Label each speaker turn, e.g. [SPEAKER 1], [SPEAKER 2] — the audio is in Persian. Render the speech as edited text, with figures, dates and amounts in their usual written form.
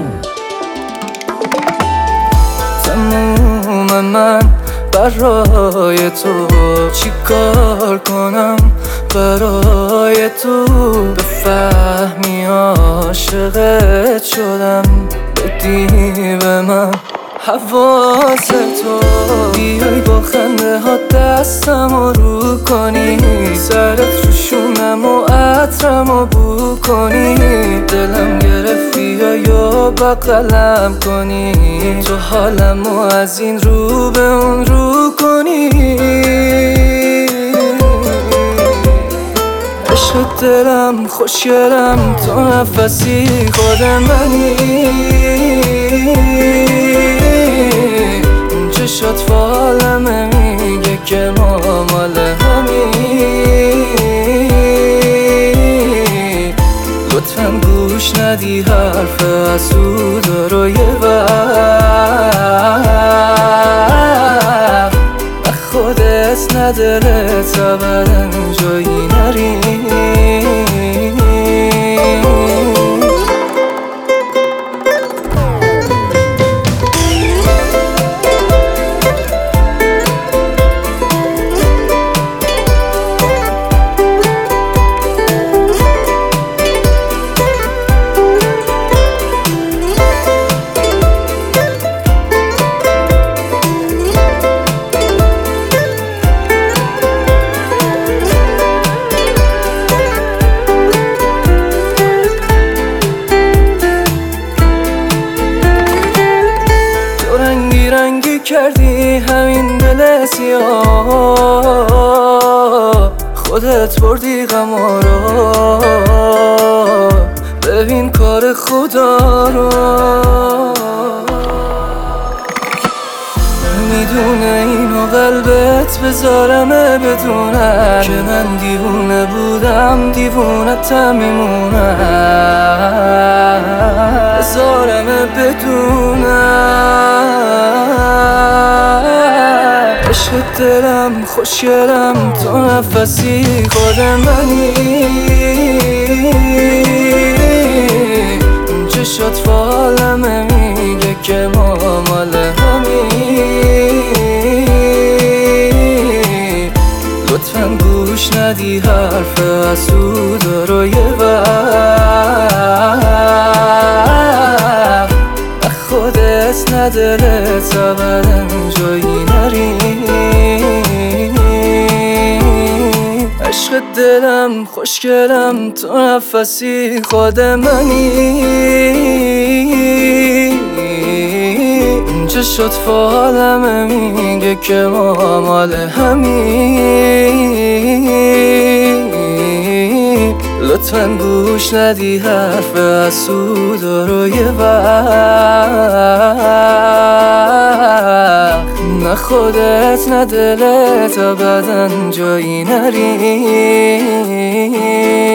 [SPEAKER 1] تموم من برای تو چیکار کنم برای تو بفهمی عاشقت شدم بدی به من حواس تو بیای با خنده ها دستم رو کنی سرت رو شونم و عطرم رو بو کنی دلم گرفتی یا بغلم کنی تو حالم و از این رو به اون رو کنی عشق دلم خوشگلم تو نفسی خود منی چشات فالمه میگه که ما مال همی لطفاً گوش ندی حرف حسودا رو یه وقت خودت ندلت ابداً جایی نری رنگی کردی همین دل سیاه خودت بردی غما رو ببین کار خدا رو میدونه اینو قلبت بذارمه بدونم که من دیوونه بودم دیوونتم میمونم بذارمه بدونم عشق دلم خوشگلم تو نفسی خود منی چشات فالمه میگه که ما مال همی لطفاً گوش ندی حرف حسودا رو یه وقت خودت ندلت ابداً جایی نری عشق دلم خوشگلم تو نفسی خود منی چشات فالمه میگه که ما مال همی لطفاً گوش ندی حرف حسودا رو یه وقت نه خودت نه دلت ابداً جایی نری